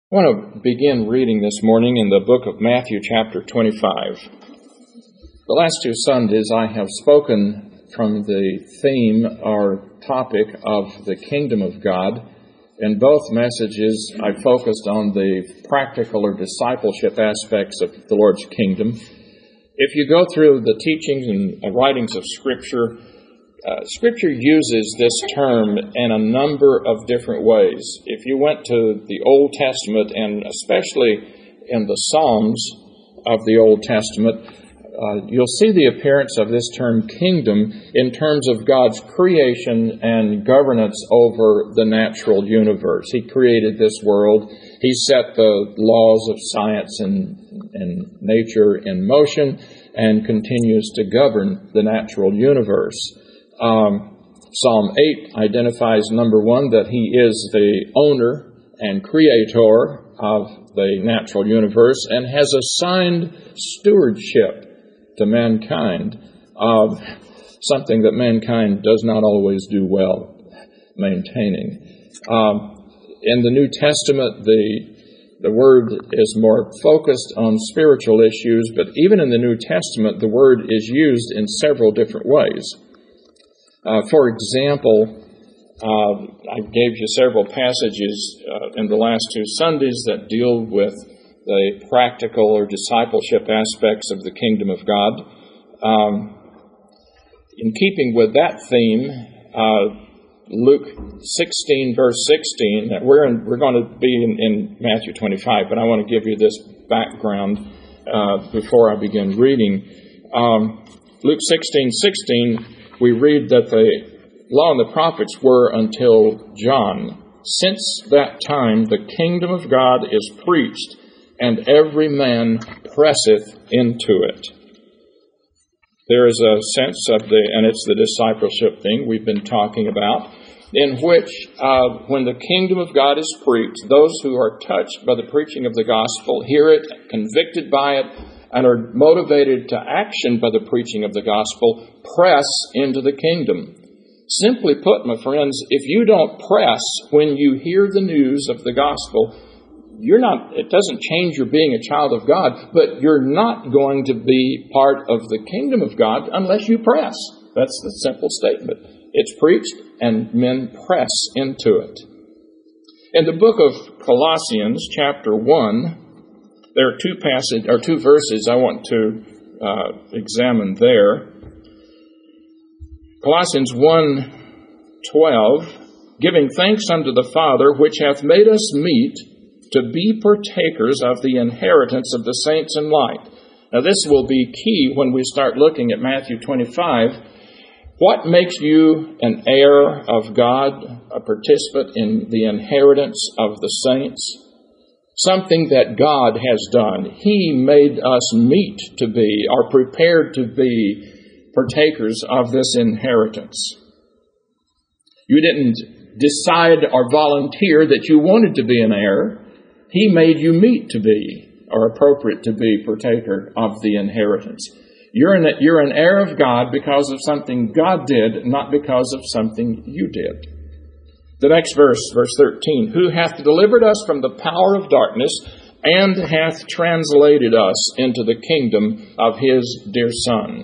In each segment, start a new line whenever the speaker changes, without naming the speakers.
I want to begin reading this morning in the book of Matthew chapter 25. The last two Sundays I have spoken from the theme or topic of the kingdom of God. In both messages I focused on the practical or discipleship aspects of the Lord's kingdom. If you go through the teachings and writings of Scripture, Scripture uses this term in a number of different ways. If you went to the Old Testament, and especially in the Psalms of the Old Testament, you'll see the appearance of this term kingdom in terms of God's creation and governance over the natural universe. He created this world. He set the laws of science and nature in motion and continues to govern the natural universe. Psalm 8 identifies, number one, that He is the owner and creator of the natural universe and has assigned stewardship to mankind of something that mankind does not always do well maintaining. In the New Testament, the word is more focused on spiritual issues, but even in the New Testament, the word is used in several different ways. For example, I gave you several passages in the last two Sundays that deal with the practical or discipleship aspects of the kingdom of God. In keeping with that theme, Luke 16, verse 16, we're going to be in Matthew 25, but I want to give you this background before I begin reading. Luke 16:16. We read that the law and the prophets were until John. Since that time, the kingdom of God is preached, and every man presseth into it. There is a sense of and it's the discipleship thing we've been talking about, in which when the kingdom of God is preached, those who are touched by the preaching of the gospel hear it, convicted by it, and are motivated to action by the preaching of the gospel, press into the kingdom. Simply put, my friends, if you don't press when you hear the news of the gospel, it doesn't change your being a child of God, but you're not going to be part of the kingdom of God unless you press. That's the simple statement. It's preached and men press into it. In the book of Colossians, chapter 1, there are two verses I want to examine there. Colossians 1:12, giving thanks unto the Father, which hath made us meet to be partakers of the inheritance of the saints in light. Now this will be key when we start looking at Matthew 25. What makes you an heir of God, a participant in the inheritance of the saints? Something that God has done. He made us meet to be, or prepared to be, partakers of this inheritance. You didn't decide or volunteer that you wanted to be an heir. He made you meet to be, or appropriate to be, partaker of the inheritance. You're an heir of God because of something God did, not because of something you did. The next verse 13, who hath delivered us from the power of darkness and hath translated us into the kingdom of His dear Son.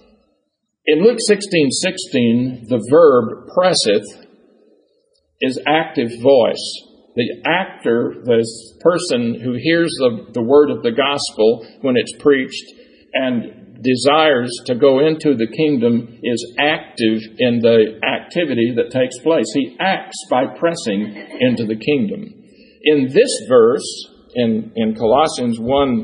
In Luke 16:16, the verb presseth is active voice. The actor, the person who hears the word of the gospel when it's preached and desires to go into the kingdom, is active in the activity that takes place. He acts by pressing into the kingdom. In this verse, in Colossians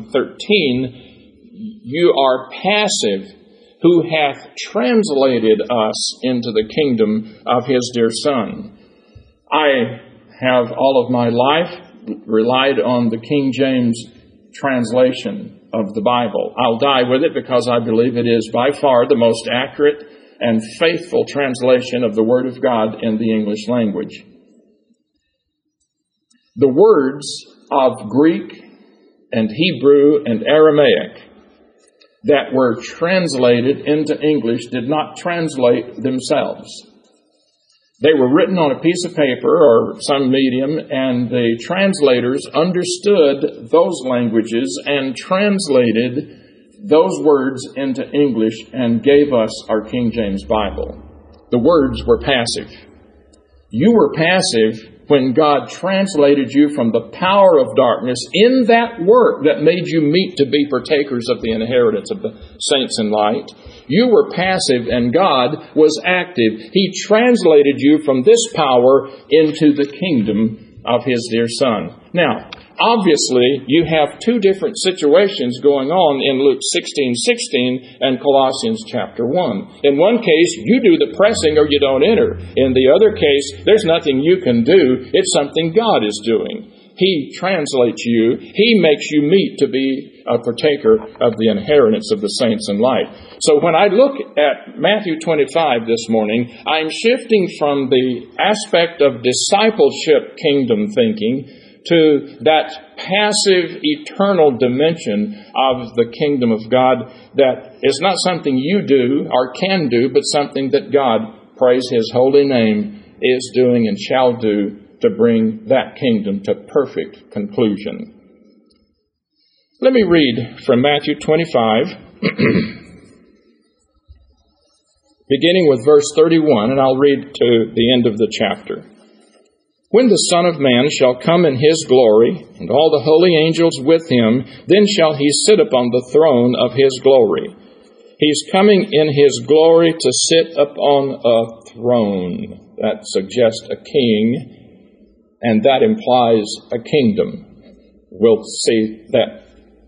1:13, you are passive, who hath translated us into the kingdom of His dear Son. I have all of my life relied on the King James translation of the Bible. I'll die with it because I believe it is by far the most accurate and faithful translation of the Word of God in the English language. The words of Greek and Hebrew and Aramaic that were translated into English did not translate themselves. They were written on a piece of paper or some medium, and the translators understood those languages and translated those words into English and gave us our King James Bible. The words were passive. You were passive when God translated you from the power of darkness in that work that made you meet to be partakers of the inheritance of the saints in light. You were passive and God was active. He translated you from this power into the kingdom of His dear Son. Now, obviously, you have two different situations going on in Luke 16:16 and Colossians chapter 1. In one case, you do the pressing or you don't enter. In the other case, there's nothing you can do. It's something God is doing. He translates you. He makes you meet to be a partaker of the inheritance of the saints in light. So when I look at Matthew 25 this morning, I'm shifting from the aspect of discipleship kingdom thinking to that passive, eternal dimension of the kingdom of God that is not something you do or can do, but something that God, praise His holy name, is doing and shall do to bring that kingdom to perfect conclusion. Let me read from Matthew 25, beginning with verse 31, and I'll read to the end of the chapter. When the Son of Man shall come in His glory, and all the holy angels with Him, then shall He sit upon the throne of His glory. He's coming in His glory to sit upon a throne. That suggests a king, and that implies a kingdom. We'll see that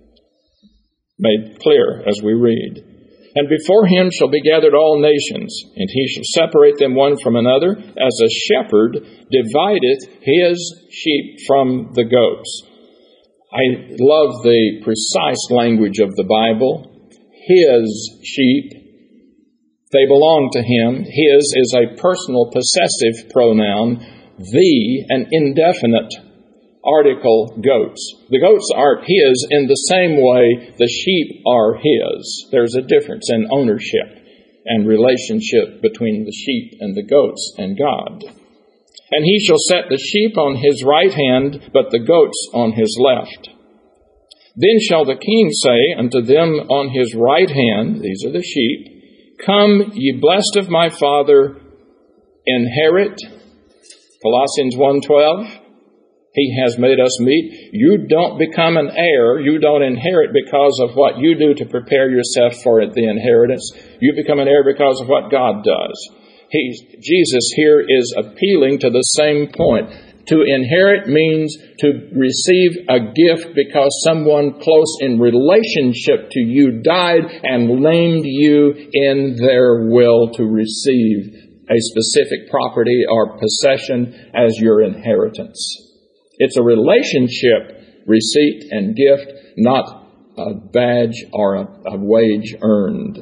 made clear as we read. And before Him shall be gathered all nations, and He shall separate them one from another, as a shepherd divideth his sheep from the goats. I love the precise language of the Bible. His sheep, they belong to Him. His is a personal possessive pronoun. The, an indefinite article, goats. The goats aren't His in the same way the sheep are His. There's a difference in ownership and relationship between the sheep and the goats and God. And He shall set the sheep on His right hand, but the goats on His left. Then shall the King say unto them on His right hand, these are the sheep, Come, ye blessed of my Father, inherit. Colossians 1:12. He has made us meet. You don't become an heir. You don't inherit because of what you do to prepare yourself for the inheritance. You become an heir because of what God does. Jesus here is appealing to the same point. To inherit means to receive a gift because someone close in relationship to you died and named you in their will to receive a specific property or possession as your inheritance. It's a relationship, receipt and gift, not a badge or a wage earned.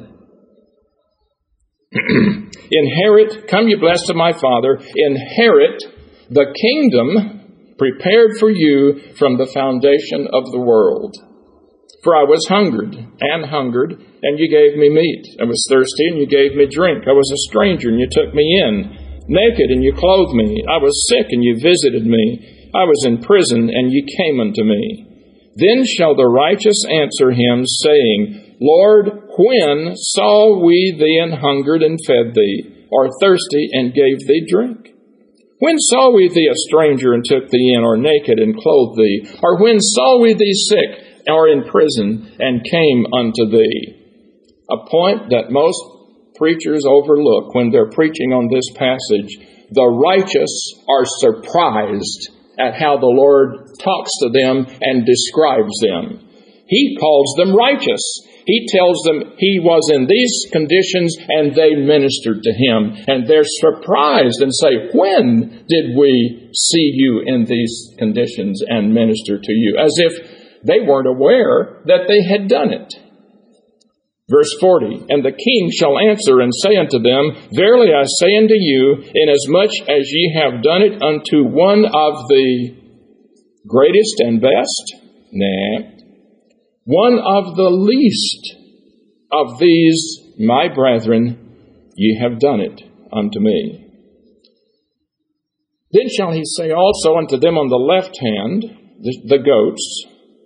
Inherit, come ye blessed of my Father, inherit the kingdom prepared for you from the foundation of the world. For I was hungered, and you gave me meat. I was thirsty, and you gave me drink. I was a stranger, and you took me in. Naked, and you clothed me. I was sick, and you visited me. I was in prison, and ye came unto me. Then shall the righteous answer Him, saying, Lord, when saw we thee an hungered and fed thee, or thirsty and gave thee drink? When saw we thee a stranger and took thee in, or naked and clothed thee? Or when saw we thee sick, or in prison, and came unto thee? A point that most preachers overlook when they're preaching on this passage. The righteous are surprised at how the Lord talks to them and describes them. He calls them righteous. He tells them He was in these conditions and they ministered to Him. And they're surprised and say, when did we see you in these conditions and minister to you? As if they weren't aware that they had done it. Verse 40, And the King shall answer and say unto them, Verily I say unto you, inasmuch as ye have done it unto one of the greatest and best, one of the least of these, my brethren, ye have done it unto me. Then shall he say also unto them on the left hand, the goats.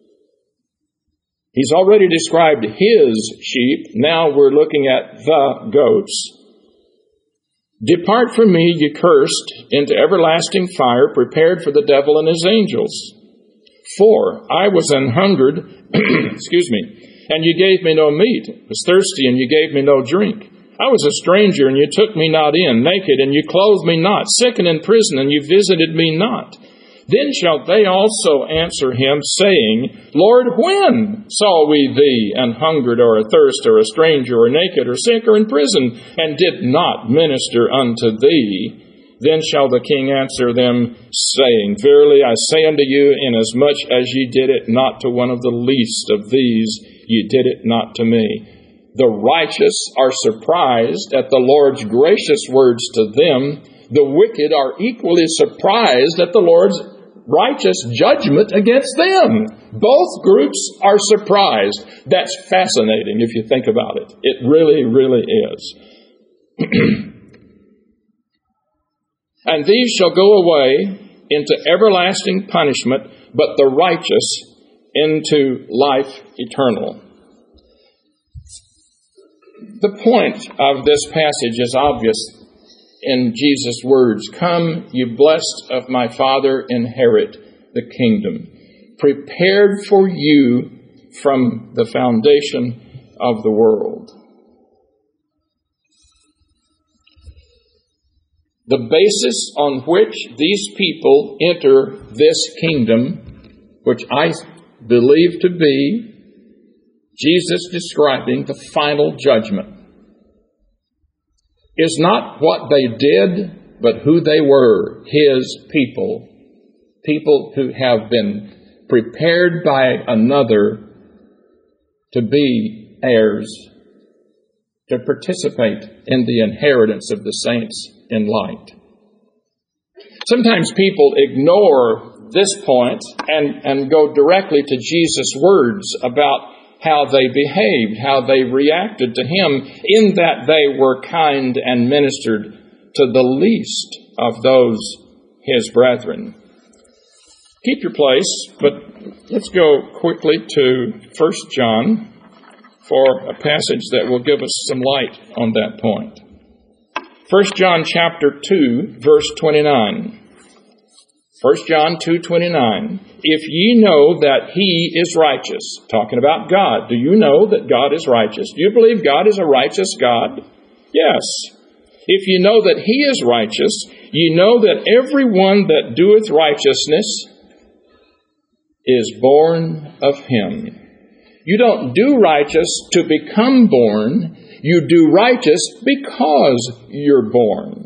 He's already described his sheep. Now we're looking at the goats. Depart from me, ye cursed, into everlasting fire, prepared for the devil and his angels. For I was an hungered, and ye gave me no meat, was thirsty, and ye gave me no drink. I was a stranger, and ye took me not in, naked, and ye clothed me not, sick and in prison, and ye visited me not. Then shall they also answer him, saying, Lord, when saw we thee an hungered, or athirst, or a stranger, or naked, or sick, or in prison, and did not minister unto thee? Then shall the king answer them, saying, Verily I say unto you, inasmuch as ye did it not to one of the least of these, ye did it not to me. The righteous are surprised at the Lord's gracious words to them. The wicked are equally surprised at the Lord's righteous judgment against them. Both groups are surprised. That's fascinating if you think about it. It really, really is. And these shall go away into everlasting punishment, but the righteous into life eternal. The point of this passage is obvious in Jesus' words. Come, ye blessed of my Father, inherit the kingdom, prepared for you from the foundation of the world. The basis on which these people enter this kingdom, which I believe to be Jesus describing the final judgment, is not what they did, but who they were, his people. People who have been prepared by another to be heirs, to participate in the inheritance of the saints in light. Sometimes people ignore this point and go directly to Jesus' words about how they behaved, how they reacted to him, in that they were kind and ministered to the least of those his brethren. Keep your place, but let's go quickly to 1 John for a passage that will give us some light on that point. 1 John chapter 2, verse 29. 1 John 2:29. If ye know that he is righteous, talking about God. Do you know that God is righteous? Do you believe God is a righteous God? Yes. If ye know that he is righteous, ye know that every one that doeth righteousness is born of him. You don't do righteous to become born. You do righteous because you're born.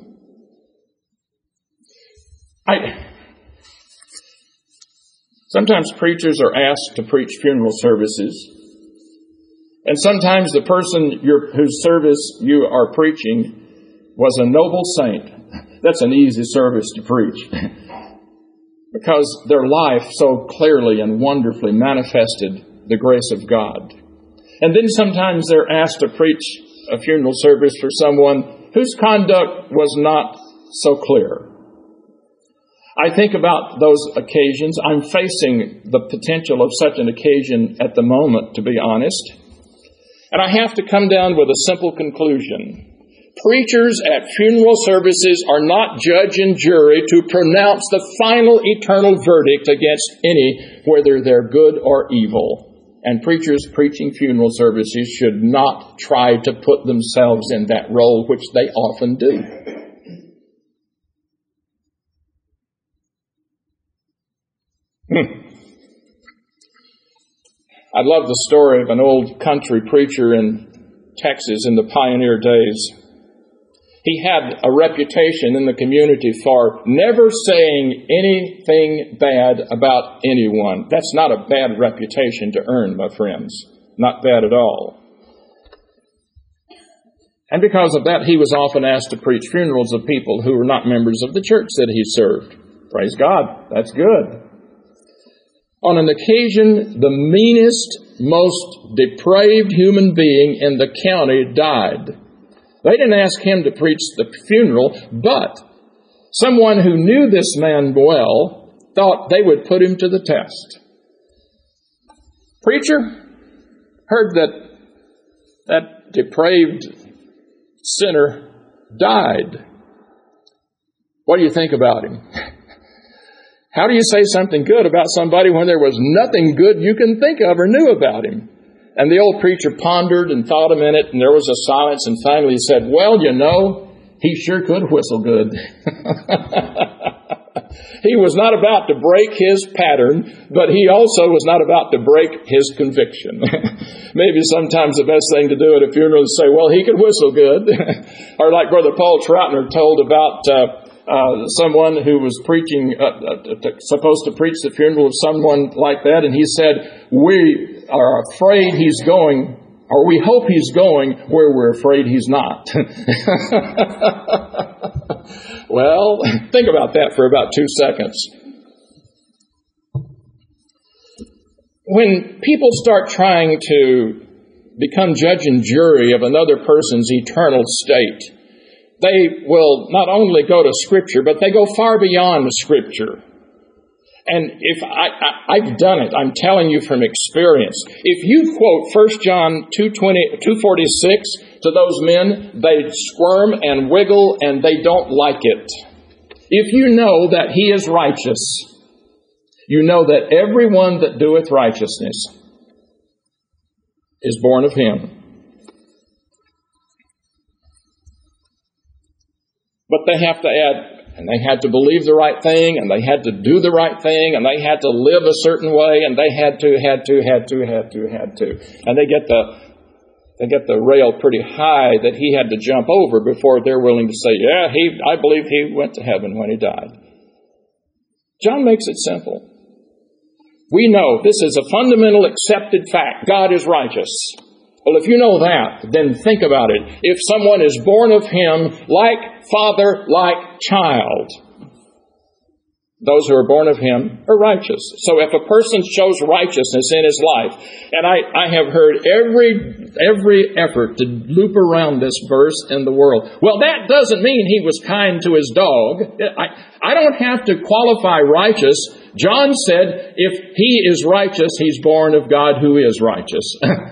Sometimes preachers are asked to preach funeral services, and sometimes the person whose service you are preaching was a noble saint. That's an easy service to preach because their life so clearly and wonderfully manifested the grace of God. And then sometimes they're asked to preach a funeral service for someone whose conduct was not so clear. I think about those occasions. I'm facing the potential of such an occasion at the moment, to be honest. And I have to come down with a simple conclusion. Preachers at funeral services are not judge and jury to pronounce the final eternal verdict against any, whether they're good or evil. And preachers preaching funeral services should not try to put themselves in that role, which they often do. I love the story of an old country preacher in Texas in the pioneer days. He had a reputation in the community for never saying anything bad about anyone. That's not a bad reputation to earn, my friends. Not bad at all. And because of that, he was often asked to preach funerals of people who were not members of the church that he served. Praise God. That's good. On an occasion, the meanest, most depraved human being in the county died. They didn't ask him to preach the funeral, but Someone who knew this man well thought they would put him to the test. Preacher, heard that depraved sinner died. What do you think about him? How do you say something good about somebody when there was nothing good you can think of or knew about him? And the old preacher pondered and thought a minute, and there was a silence, and finally he said, well, you know, he sure could whistle good. He was not about to break his pattern, but he also was not about to break his conviction. Maybe sometimes the best thing to do at a funeral is say, well, he could whistle good. Or like Brother Paul Troutner told about someone who was preaching, supposed to preach the funeral of someone like that, and he said, we are afraid he's going, or we hope he's going where we're afraid he's not. Well, think about that for about 2 seconds. When people start trying to become judge and jury of another person's eternal state, they will not only go to Scripture, but they go far beyond Scripture. And if I've done it, I'm telling you from experience. If you quote 1 John 2:46 to those men, they squirm and wiggle and they don't like it. If you know that he is righteous, you know that everyone that doeth righteousness is born of him. But they have to add, and they had to believe the right thing, and they had to do the right thing, and they had to live a certain way, and they had to. And they get the rail pretty high that he had to jump over before they're willing to say, yeah, I believe he went to heaven when he died. John makes it simple. We know this is a fundamental accepted fact. God is righteous. Well, if you know that, then think about it. If someone is born of him, like father, like child, those who are born of him are righteous. So if a person shows righteousness in his life, and I have heard every effort to loop around this verse in the world. Well, that doesn't mean he was kind to his dog. I don't have to qualify righteous. John said, if he is righteous, he's born of God who is righteous.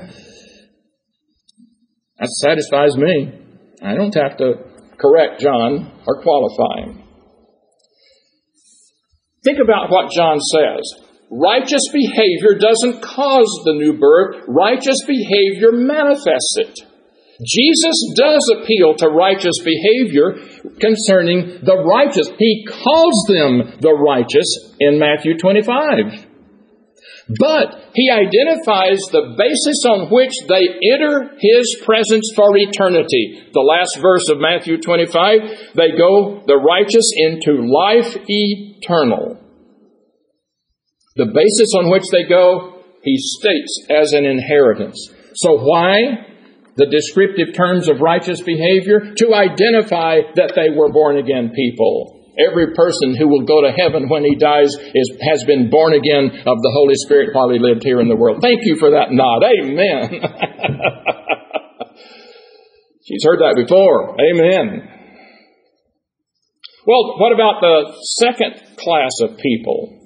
That satisfies me. I don't have to correct John or qualify him. Think about what John says. Righteous behavior doesn't cause the new birth. Righteous behavior manifests it. Jesus does appeal to righteous behavior concerning the righteous. He calls them the righteous in Matthew 25. But he identifies the basis on which they enter his presence for eternity. The last verse of Matthew 25, they go, the righteous, into life eternal. The basis on which they go, he states as an inheritance. So why the descriptive terms of righteous behavior? To identify that they were born again people. Every person who will go to heaven when he dies has been born again of the Holy Spirit while he lived here in the world. Thank you for that nod. Amen. She's heard that before. Amen. Well, what about the second class of people?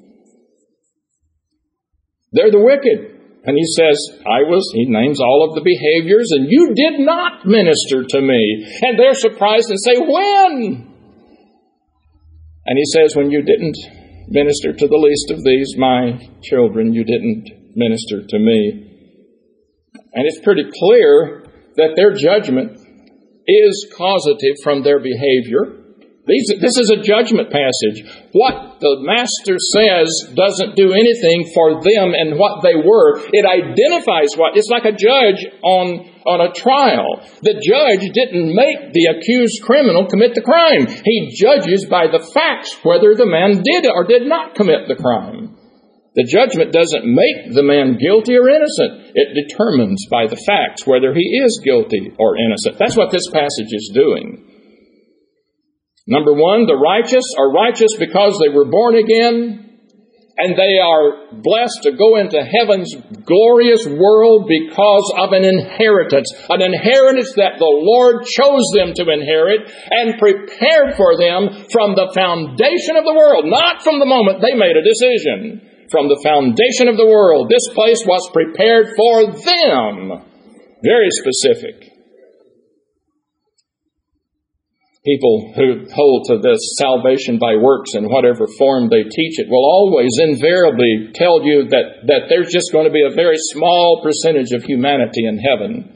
They're the wicked. And he says, he names all of the behaviors, and you did not minister to me. And they're surprised and say, when? And he says, when you didn't minister to the least of these, my children, you didn't minister to me. And it's pretty clear that their judgment is causative from their behavior. This is a judgment passage. What the Master says doesn't do anything for them and what they were. It identifies it's like a judge on a trial. The judge didn't make the accused criminal commit the crime. He judges by the facts whether the man did or did not commit the crime. The judgment doesn't make the man guilty or innocent. It determines by the facts whether he is guilty or innocent. That's what this passage is doing. Number one, the righteous are righteous because they were born again, And they are blessed to go into heaven's glorious world because of an inheritance that the Lord chose them to inherit and prepared for them from the foundation of the world, not from the moment they made a decision. From the foundation of the world, this place was prepared for them. Very specific. People who hold to this salvation by works in whatever form they teach it will always invariably tell you that there's just going to be a very small percentage of humanity in heaven.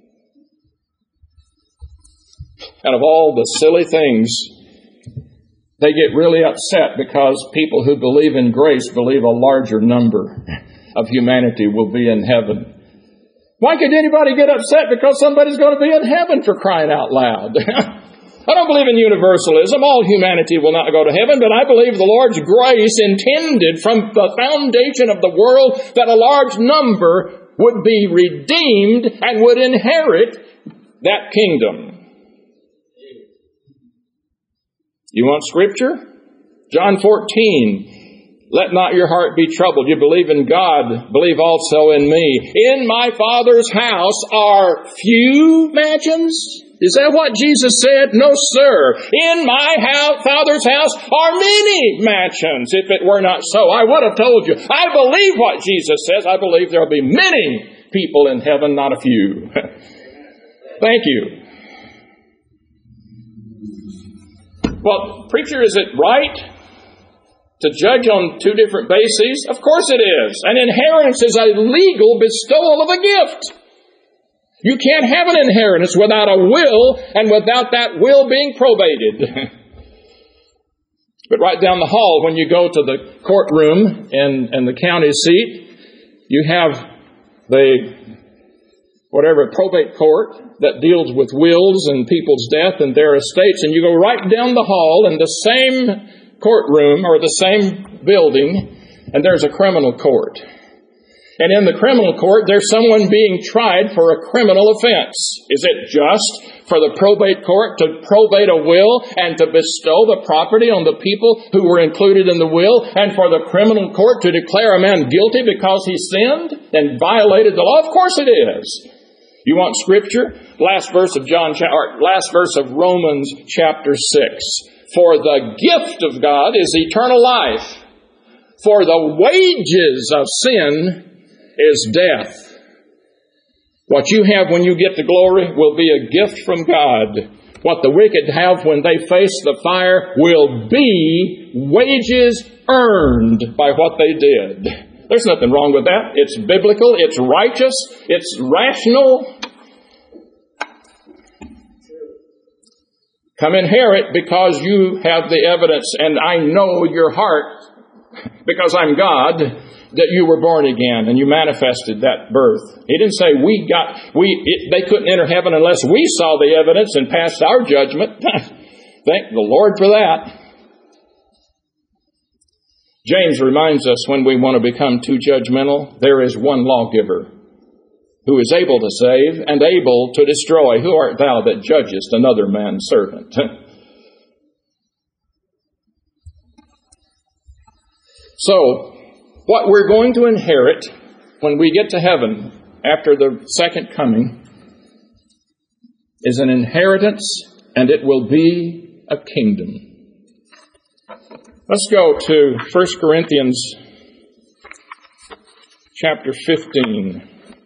And of all the silly things, they get really upset because people who believe in grace believe a larger number of humanity will be in heaven. Why could anybody get upset because somebody's going to be in heaven, for crying out loud? I don't believe in universalism. All humanity will not go to heaven, but I believe the Lord's grace intended from the foundation of the world that a large number would be redeemed and would inherit that kingdom. You want scripture? John 14. Let not your heart be troubled. You believe in God, believe also in me. In my Father's house are few mansions. Is that what Jesus said? No, sir. In my Father's house are many mansions. If it were not so, I would have told you. I believe what Jesus says. I believe there will be many people in heaven, not a few. Thank you. Well, preacher, is it right to judge on two different bases? Of course it is. An inheritance is a legal bestowal of a gift. You can't have an inheritance without a will and without that will being probated. But right down the hall, when you go to the courtroom and the county seat, you have the probate court that deals with wills and people's death and their estates. And you go right down the hall in the same courtroom or the same building, and there's a criminal court. And in the criminal court, there's someone being tried for a criminal offense. Is it just for the probate court to probate a will and to bestow the property on the people who were included in the will, and for the criminal court to declare a man guilty because he sinned and violated the law? Of course it is. You want scripture? Last verse of Romans chapter 6. For the gift of God is eternal life. For the wages of sin is death. What you have when you get to glory will be a gift from God. What the wicked have when they face the fire will be wages earned by what they did. There's nothing wrong with that. It's biblical, it's righteous, it's rational. Come inherit because you have the evidence, and I know your heart, because I'm God, that you were born again and you manifested that birth. He didn't say they couldn't enter heaven unless we saw the evidence and passed our judgment. Thank the Lord for that. James reminds us when we want to become too judgmental, there is one lawgiver who is able to save and able to destroy. Who art thou that judgest another man's servant? So, what we're going to inherit when we get to heaven after the second coming is an inheritance, and it will be a kingdom. Let's go to 1 Corinthians chapter 15.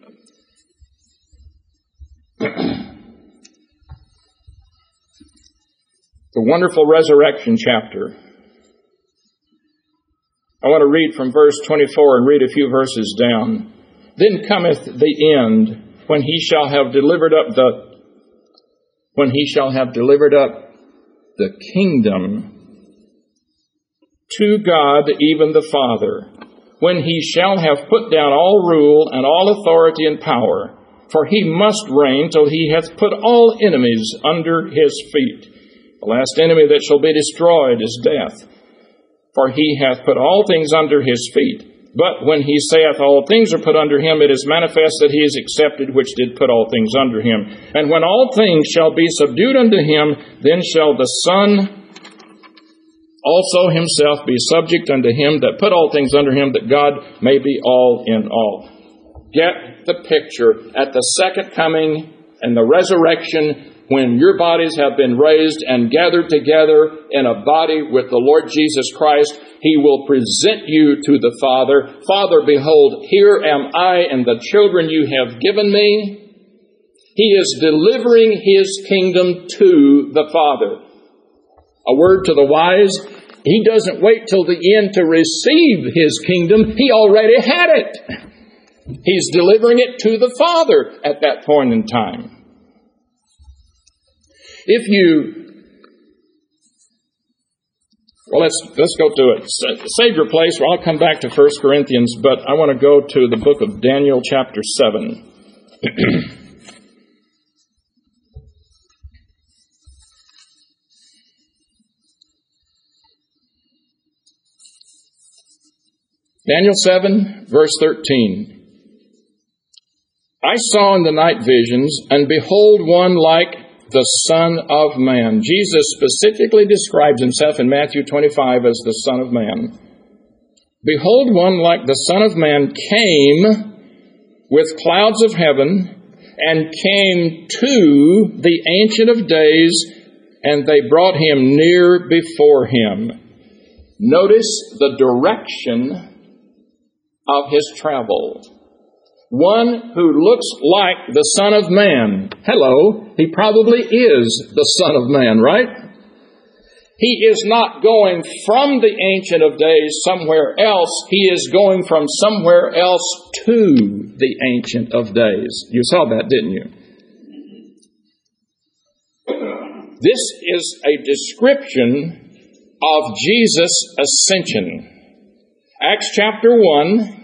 The wonderful resurrection chapter. I want to read from verse 24 and read a few verses down. Then cometh the end, when he shall have delivered up the kingdom to God, even the Father, when he shall have put down all rule and all authority and power, for he must reign till he hath put all enemies under his feet. The last enemy that shall be destroyed is death. For he hath put all things under his feet. But when he saith all things are put under him, it is manifest that he is accepted which did put all things under him. And when all things shall be subdued unto him, then shall the Son also himself be subject unto him that put all things under him, that God may be all in all. Get the picture. At the second coming and the resurrection, when your bodies have been raised and gathered together in a body with the Lord Jesus Christ, He will present you to the Father. Father, behold, here am I and the children you have given me. He is delivering His kingdom to the Father. A word to the wise, He doesn't wait till the end to receive His kingdom. He already had it. He's delivering it to the Father at that point in time. If you, well, let's go to it. Save your place, or I'll come back to 1 Corinthians, but I want to go to the book of Daniel chapter 7. Daniel 7, verse 13. I saw in the night visions, and behold, one like the Son of Man. Jesus specifically describes Himself in Matthew 25 as the Son of Man. Behold, one like the Son of Man came with clouds of heaven, and came to the Ancient of Days, and they brought Him near before Him. Notice the direction of His travel. One who looks like the Son of Man. Hello, He probably is the Son of Man, right? He is not going from the Ancient of Days somewhere else. He is going from somewhere else to the Ancient of Days. You saw that, didn't you? This is a description of Jesus' ascension. Acts chapter 1,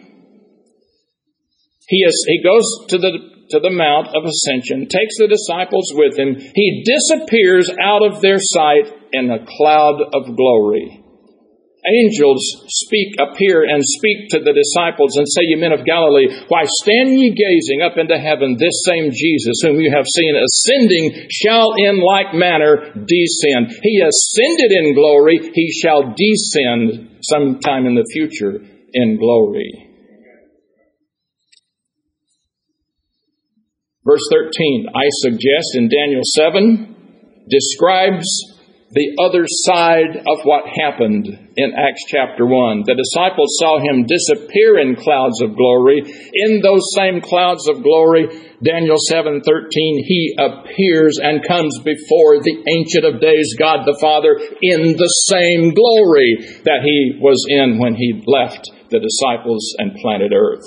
He goes to the Mount of Ascension, takes the disciples with Him. He disappears out of their sight in a cloud of glory. Angels appear and speak to the disciples and say, Ye men of Galilee, why stand ye gazing up into heaven? This same Jesus, whom you have seen ascending, shall in like manner descend. He ascended in glory. He shall descend sometime in the future in glory. Verse 13, I suggest in Daniel 7, describes the other side of what happened in Acts chapter 1. The disciples saw Him disappear in clouds of glory. In those same clouds of glory, Daniel 7:13, He appears and comes before the Ancient of Days, God the Father, in the same glory that He was in when He left the disciples and planet earth.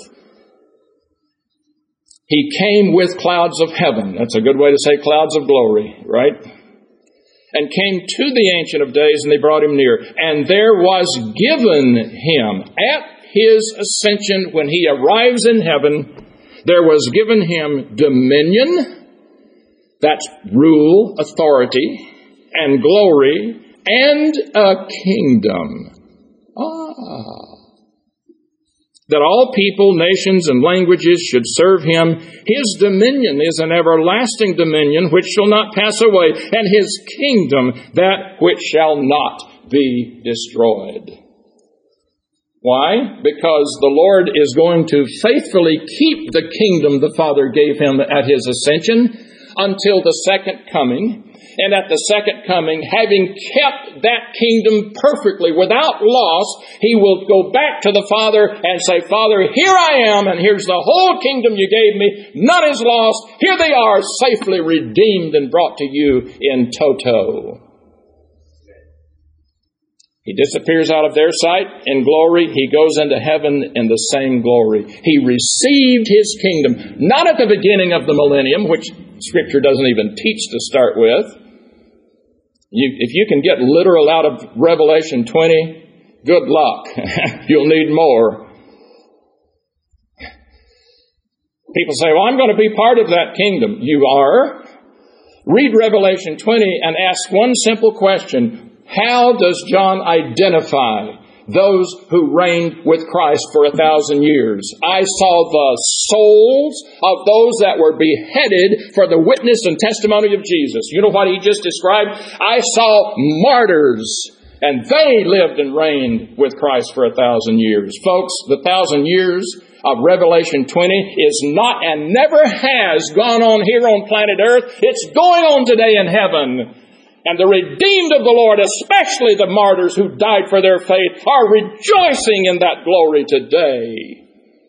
He came with clouds of heaven. That's a good way to say clouds of glory, right? And came to the Ancient of Days, and they brought Him near. And there was given Him, at His ascension, when He arrives in heaven, there was given Him dominion, that's rule, authority, and glory, and a kingdom. That all people, nations, and languages should serve Him. His dominion is an everlasting dominion which shall not pass away, and His kingdom that which shall not be destroyed. Why? Because the Lord is going to faithfully keep the kingdom the Father gave Him at His ascension until the second coming. And at the second coming, having kept that kingdom perfectly without loss, He will go back to the Father and say, Father, here I am, and here's the whole kingdom you gave me. None is lost. Here they are, safely redeemed and brought to you in toto. He disappears out of their sight in glory. He goes into heaven in the same glory. He received His kingdom, not at the beginning of the millennium, which Scripture doesn't even teach to start with. If you can get literal out of Revelation 20, good luck. You'll need more. People say, well, I'm going to be part of that kingdom. You are. Read Revelation 20 and ask one simple question. How does John identify those who reigned with Christ for 1,000 years? I saw the souls of those that were beheaded for the witness and testimony of Jesus. You know what he just described? I saw martyrs And they lived and reigned with Christ for 1,000 years. Folks, the 1,000 years of Revelation 20 is not and never has gone on here on planet Earth. It's going on today in heaven. And the redeemed of the Lord, especially the martyrs who died for their faith, are rejoicing in that glory today.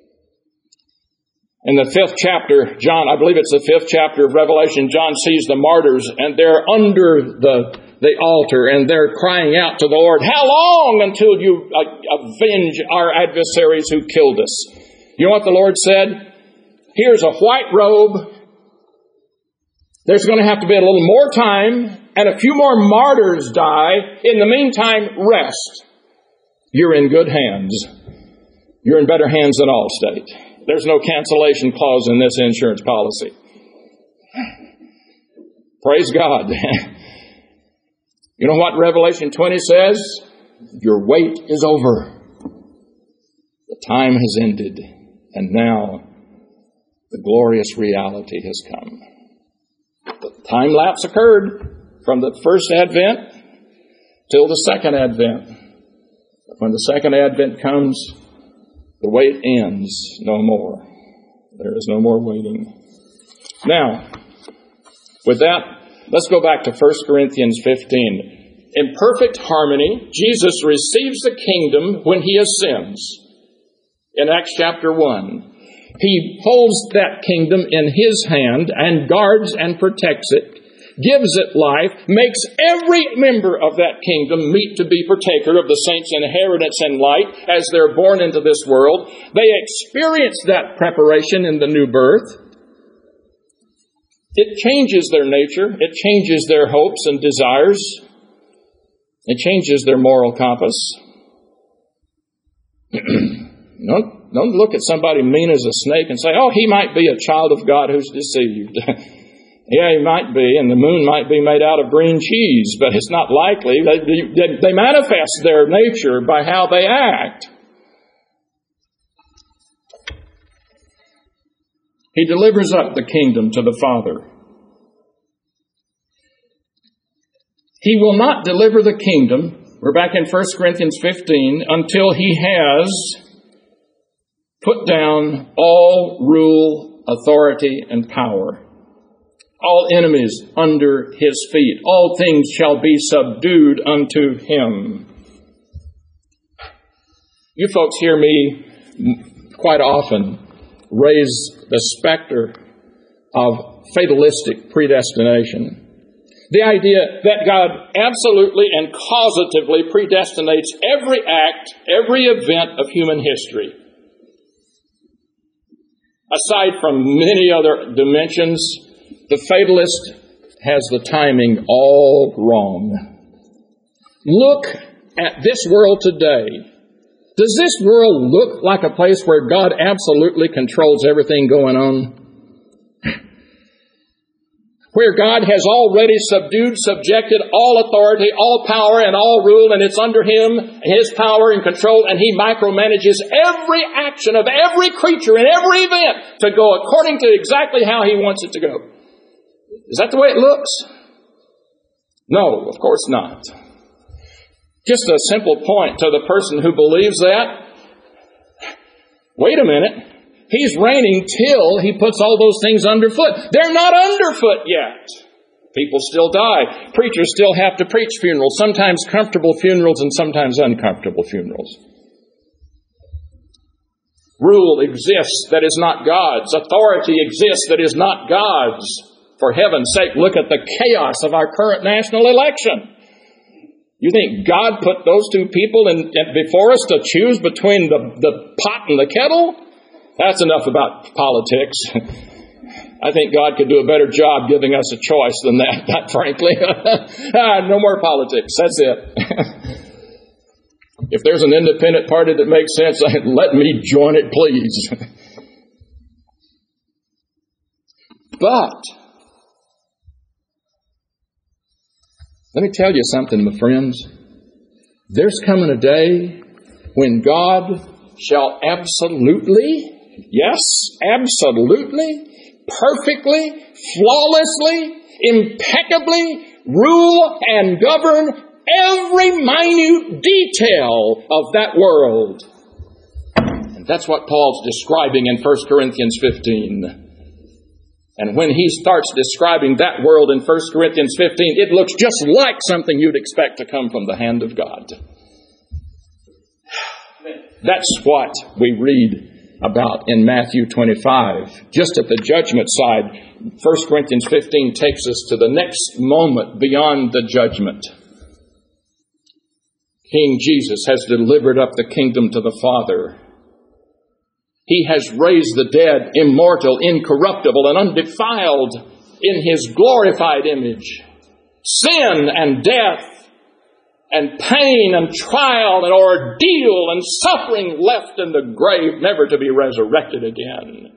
In the 5th chapter, John, I believe it's the 5th chapter of Revelation, John sees the martyrs and they're under the altar and they're crying out to the Lord, "How long until you avenge our adversaries who killed us?" You know what the Lord said? Here's a white robe. There's going to have to be a little more time and a few more martyrs die. In the meantime, rest. You're in good hands. You're in better hands than Allstate. There's no cancellation clause in this insurance policy. Praise God. You know what Revelation 20 says? Your wait is over. The time has ended. And now the glorious reality has come. The time lapse occurred from the first advent till the second advent. When the second advent comes, the wait ends no more. There is no more waiting. Now, with that, let's go back to 1 Corinthians 15. In perfect harmony, Jesus receives the kingdom when he ascends. In Acts chapter 1, he holds that kingdom in his hand and guards and protects it, gives it life, makes every member of that kingdom meet to be partaker of the saints' inheritance in light as they're born into this world. They experience that preparation in the new birth. It changes their nature. It changes their hopes and desires. It changes their moral compass. Don't look at somebody mean as a snake and say, "Oh, he might be a child of God who's deceived." Yeah, he might be, and the moon might be made out of green cheese, but it's not likely. They manifest their nature by how they act. He delivers up the kingdom to the Father. He will not deliver the kingdom, we're back in 1 Corinthians 15, until he has put down all rule, authority, and power. All enemies under his feet. All things shall be subdued unto him. You folks hear me quite often raise the specter of fatalistic predestination. The idea that God absolutely and causatively predestinates every act, every event of human history. Aside from many other dimensions, the fatalist has the timing all wrong. Look at this world today. Does this world look like a place where God absolutely controls everything going on? Where God has already subjected all authority, all power, and all rule, and it's under him, his power and control, and he micromanages every action of every creature in every event to go according to exactly how he wants it to go. Is that the way it looks? No, of course not. Just a simple point to the person who believes that. Wait a minute. He's reigning till he puts all those things underfoot. They're not underfoot yet. People still die. Preachers still have to preach funerals, sometimes comfortable funerals and sometimes uncomfortable funerals. Rule exists that is not God's. Authority exists that is not God's. For heaven's sake, look at the chaos of our current national election. You think God put those two people before us to choose between the pot and the kettle? That's enough about politics. I think God could do a better job giving us a choice than that frankly. No more politics. That's it. If there's an independent party that makes sense, let me join it, please. But let me tell you something, my friends. There's coming a day when God shall absolutely, yes, absolutely, perfectly, flawlessly, impeccably rule and govern every minute detail of that world. And that's what Paul's describing in 1 Corinthians 15. And when he starts describing that world in 1 Corinthians 15, it looks just like something you'd expect to come from the hand of God. That's what we read about in Matthew 25. Just at the judgment side, 1 Corinthians 15 takes us to the next moment beyond the judgment. King Jesus has delivered up the kingdom to the Father. He has raised the dead, immortal, incorruptible, and undefiled in His glorified image. Sin and death and pain and trial and ordeal and suffering left in the grave, never to be resurrected again.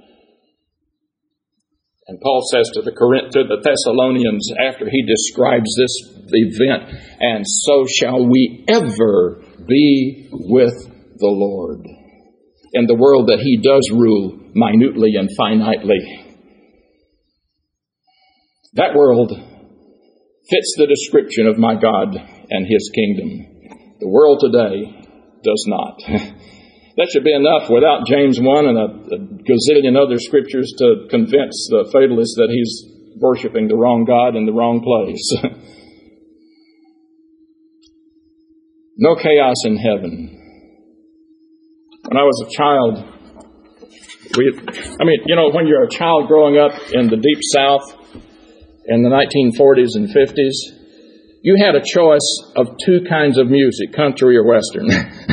And Paul says to the Thessalonians, after he describes this event, and so shall we ever be with the Lord in the world that He does rule minutely and finitely. That world fits the description of my God and His kingdom. The world today does not. That should be enough without James 1 and a gazillion other scriptures to convince the fatalist that he's worshiping the wrong God in the wrong place. No chaos in heaven. When I was a child, when you're a child growing up in the Deep South in the 1940s and 50s, you had a choice of two kinds of music, country or Western.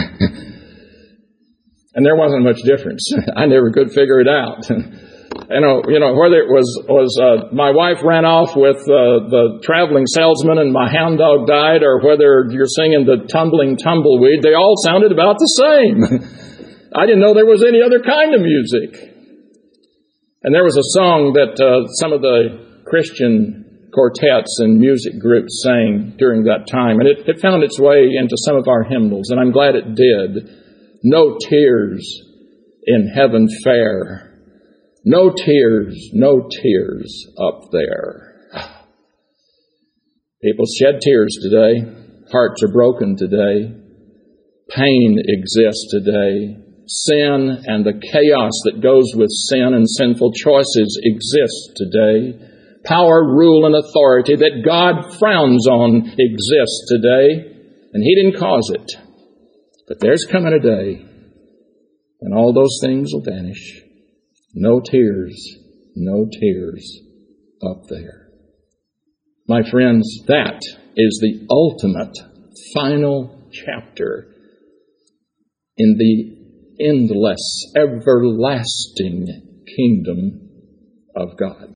And there wasn't much difference. I never could figure it out. Whether it was my wife ran off with the traveling salesman and my hound dog died, or whether you're singing the tumbling tumbleweed, they all sounded about the same. I didn't know there was any other kind of music. And there was a song that some of the Christian quartets and music groups sang during that time, and it found its way into some of our hymnals, and I'm glad it did. No tears in heaven fair. No tears up there. People shed tears today. Hearts are broken today. Pain exists today. Sin and the chaos that goes with sin and sinful choices exists today. Power, rule, and authority that God frowns on exists today, and He didn't cause it. But there's coming a day when all those things will vanish. No tears up there. My friends, that is the ultimate, final chapter in the endless, everlasting kingdom of God.